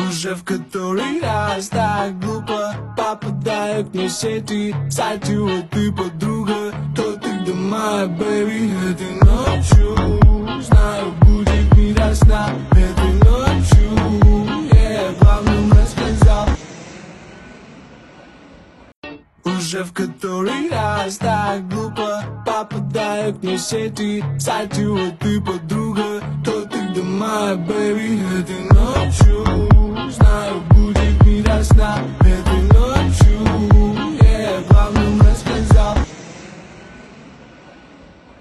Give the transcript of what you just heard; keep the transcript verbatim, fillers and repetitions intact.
Уже в который раз так глупо попадают мне сети. Сайты, вот ты подруга, то ты где моя бэби. Этой ночью, знаю, будет не до сна. Этой ночью, я главным рассказал. Уже в который раз так глупо попадают мне сети. Сайты, вот ты подруга, то ты где моя бэби. Этой